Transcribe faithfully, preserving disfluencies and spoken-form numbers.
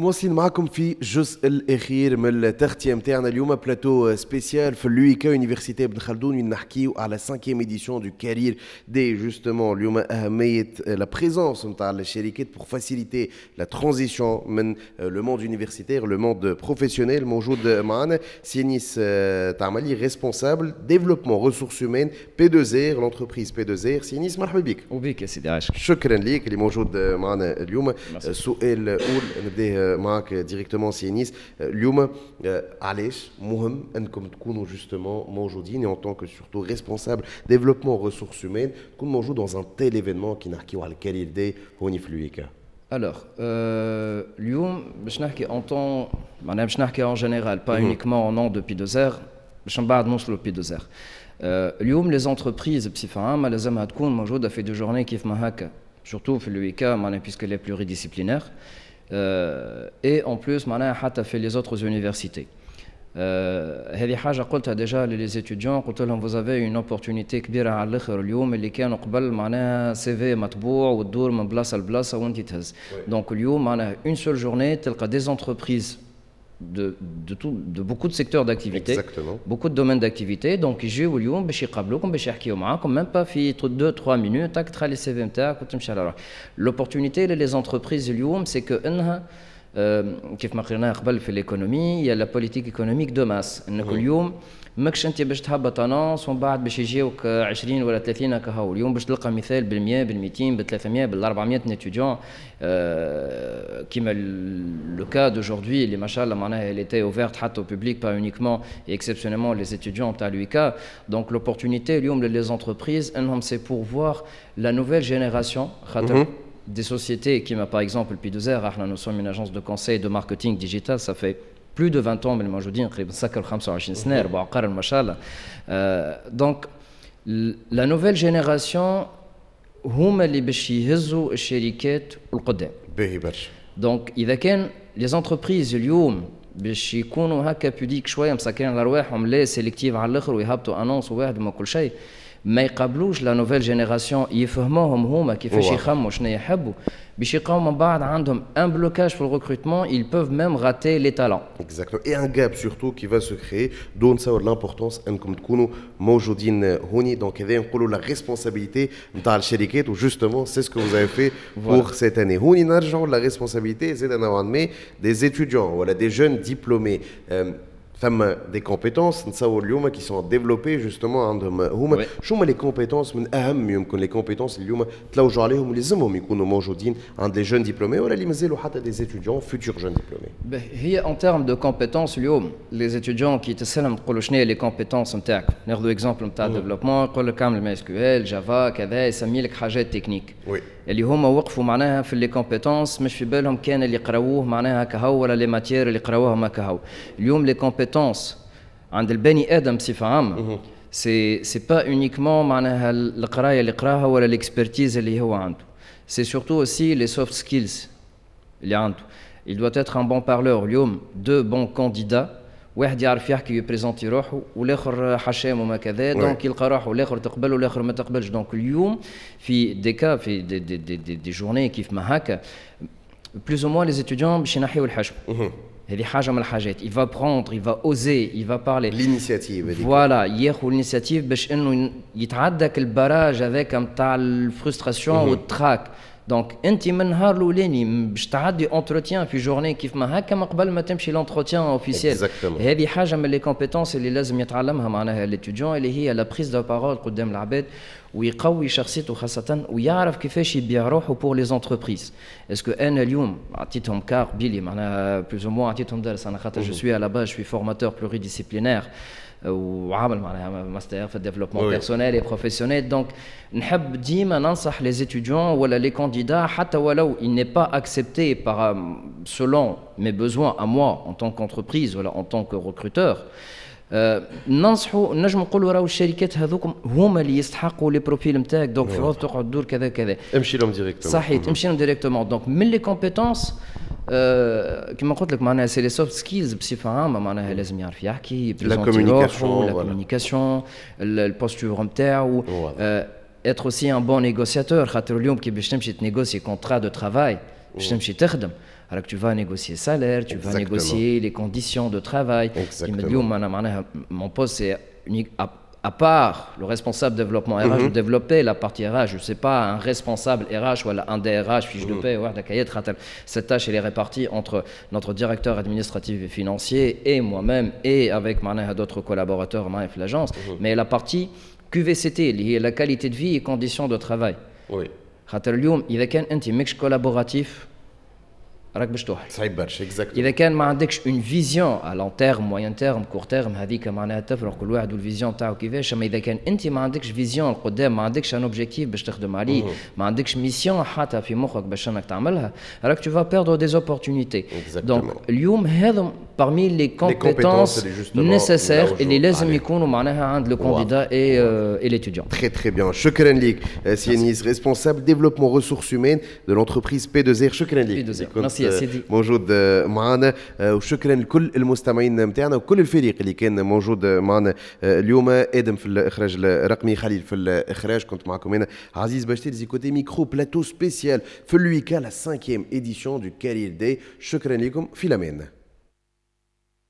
مواصلين معكم في الجزء الاخير من التغطيه نتاعنا اليوم بلاتو سبيسيال في لويكا يونيفرسيتي بن خلدون وين نحكيو على خمسة اديسيون دو كارير دي جوستومون اليوم اهميه لا بريزونس نتاع الشركات بور فاسيليتي لا ترانزيسيون من لو موند يونيفرسيتير لو موند بروفيسيونيل. موجود معنا سينيس تعملي ريسبونسابل ديفلوبمون ريسورس هومان بي دو زير لونتربريز بي دو زير. سينيس مرحبا بك. وبيك يا سيدي عاشق. شكرا ليك اللي موجود معنا اليوم. السؤال الاول نبدا معك ديريكتومون سينيس اليوم علاش مهم انكم تكونوا جوستومون موجودين en tant que surtout responsable développement ressources humaines تكون موجود dans un tel événement كي نحكيو على الكارير داي هوني في لويكا. Alors, euh, اليوم باش نحكي en temps معناها باش نحكي en général pas uniquement en nom de P deux R باش من بعد نوصلوا P deux R. اليوم les entreprises بصفة عامة لازمها تكون موجودة في دو جورني كيف ما هكا surtout في لويكا معناها puisque elle est pluridisciplinaire. Euh, et en plus معناها حتى في les autres universités. هذه حاجة قلتها déjà les étudiants قلت لهم vous avez une opportunité كبيرة على الآخر اليوم اللي كانوا قبل معناها سي في مطبوع وتدور من بلاصة لبلاصة وانت تهز. Donc اليوم معناها une seule journée تلقى des entreprises de de tout de beaucoup de secteurs d'activité. Exactement. Beaucoup de domaines d'activité. Donc يجيو اليوم باش يقابلوكم باش يحكيوا معاكم même pas في deux trois minutes تاك تخلي السي في نتاعك وتمشي على روحك. L'opportunité les entreprises اليوم c'est que انها كيف ما قلنا قبل في l'économie il y a la politique économique de masse. انك اليوم ماكش انت باش تهبط انونس ومن بعد باش يجيوك عشرين ولا ثلاثين كهو. اليوم باش تلقى مثال بالمية بالميتين بالثلاثمية بالاربعمية étudiants كيما لو كا d'aujourd'hui اللي ما شاء الله معناها elle était ouverte حتى au public pas uniquement et exceptionnellement les étudiants تاع l'UICA. Donc l'opportunité اليوم les entreprises انهم c'est pour voir la nouvelle génération خاطر des sociétés qui par exemple P deux R nous sommes une agence de conseil de marketing digital ça fait plus de vingt ans من الموجودين قريبا سكر خمسة وعشرين سنه أربعة قرن ما شاء الله. دونك لا نوفيل جينيراسيون هما اللي باش يهزوا الشركات القدام باهي برشا. دونك اذا كان لي زونتربريز اليوم باش يكونوا هكا بوديك شويه مسكرين على رواحهم لا سيليكتيف على الاخر ويهبطوا انونس واحد ما كل شيء ما يقابلوش لا نوفيل جينيراسيون يفهموهم هما كيفاش يخموا شنو يحبوا باش يلقاو من بعد عندهم ان بلوكاج في الريكروتمون ils peuvent même rater les talents. Exactement. Et un gap surtout qui va se créer دون نصور l'importance انكم تكونوا موجودين هوني. دونك هذا نقولوا لا ريسبونسابيلتي نتاع الشركات و justement c'est ce que vous avez fait pour cette année. هوني نرجعوا لا ريسبونسابيلتي زاد نوعا ما des étudiants ولا des jeunes diplômés. فما des compétences نتصور اليوم qui sont développées justement عندهم هما شو هما les compétences من اهم يمكن les compétences اليوم تلوجوا عليهم اللي لازمهم يكونوا موجودين عند les jeunes diplômés ولا اللي مازالوا حتى des étudiants futurs jeunes diplômés. هي en termes de compétences اليوم les étudiants qui تسالهم تقولوا شنو هي les compétences نتاعك ناخذوا exemple نتاع ديفلوبمون يقول لك كامل ام اس كيو ال جافا كذا يسمي لك حاجات تكنيك اللي هما وقفوا معناها في لي كومبيتونس مش في بالهم كان اللي يقراوه معناها كهو ولا لي ماتير اللي يقراوها كهو. اليوم لي كومبيتونس عند البني ادم بصفه عامه سي سي با اونيكمون معناها القرايه اللي قراها ولا الاكسبرتيز اللي هو عنده سي سورتو اوسي لي سوفت سكيلز اللي عنده. il doit être un bon parleur. اليوم دو بون كانديدا واحد يعرف يحكي يبريزونتي روحه والاخر حشام وما كذا دونك يلقى روحه والاخر تقبل والاخر ما تقبلش. دونك اليوم في دي كا في دي دي دي, دي, دي جورني كيف ما هكا بلوز او موان لي ستوديون باش ينحيوا الحشم. هذه حاجه من الحاجات il va prendre il va oser il va parler l'initiative voilà ياخذ الانيشيتيف باش انه يتعدى البراج هذاك نتاع الفرستراسيون والتراك. دونك انت من النهار الاولاني باش تعدي اونتروتيان في جورني كيف ما هكا من قبل ما تمشي لونتروتيان اوفيسيال. هذه حاجه من لي كومبيتونس اللي لازم يتعلمها معناها ليتوديون اللي هي لا بريز دو بارول قدام العباد ويقوي شخصيته خاصه ويعرف كيفاش يبيع روحه بور لي زونتربريز. اسكو انا اليوم عطيتهم كار بيلي معناها بلوز او موان عطيتهم درس انا خاطر جو سوي على باج جو سوي فورماتور بلوريديسيبلينير وعامل معناها ماستر في الديفلوبمون بيرسونيل اي بروفيسيونيل. دونك نحب ديما ننصح لي étudiants ولا لي كانديدا حتى ولو il n'est pas accepté par selon mes besoins à moi en tant qu'entreprise ولا en tant que recruteur ننصحوا نجم نقولوا راهو الشركات هذوكم هما اللي يستحقوا لي بروفيل نتاعك. دونك في وقت تقعد تدور كذا كذا امشي لهم ديريكتومون. صحيح تمشي لهم ديريكتومون. دونك من لي كومبيتونس كما قلت لك معناها سي لي سوفت سكيلز بصفه عامه معناها لازم يعرف يحكي يبريزونتي روحه لا كومونيكاسيون البوستور نتاعو être aussi un bon négociateur خاطر اليوم كي باش تمشي تنيغوسي كونترا دو ترافاي باش تمشي تخدم Alors tu vas négocier salaire, tu vas Exactement. négocier les conditions de travail. Exactement. Il me dit, معناها mon poste c'est unique à, à part le responsable développement R H, Mhm. de développer la partie R H. Je ne sais pas un responsable R H ou un D R H, fiche de paie, ou un cahier de خاطر cette tâche elle est répartie entre notre directeur administratif et financier et moi-même et avec معناها d'autres collaborateurs معايا في l'agence. Mais la partie Q V C T اللي هي la qualité de vie et conditions de travail. Oui. خاطر اليوم إذا كان أنت ماكش collaboratif راك باش توحل. صعيب برشا exactement. إذا كان ما عندكش une vision à long terme, moyen terme, court terme هذيك معناها تفرق كل واحد والفيزيون تاعو كيفاش. أما إذا كان أنت ما عندكش فيزيون قدام، ما عندكش ان اوبجيكتيف باش تخدم عليه، ما عندكش ميسيون حاطها في مخك باش انك تعملها، راك tu vas perdre des opportunités. Donc اليوم هذا parmi les compétences nécessaires اللي لازم يكونوا معناها عند le candidat et euh, et l'étudiant. Très très bien. شكرا لك سيانيس, responsable développement ressources humaines de l'entreprise P deux R. شكرا لك. P deux R. Merci يا سيدي. موجود معنا وشكرا لكل المستمعين نتاعنا وكل الفريق اللي كان موجود معنا اليوم. ادم في الاخراج الرقمي، خليل في الاخراج، كنت معكم هنا عزيز باشتير كوتي ميكرو بلاتو سبيسيال في الويكا لا cinquième édition du Career Day. شكرا لكم في الامان.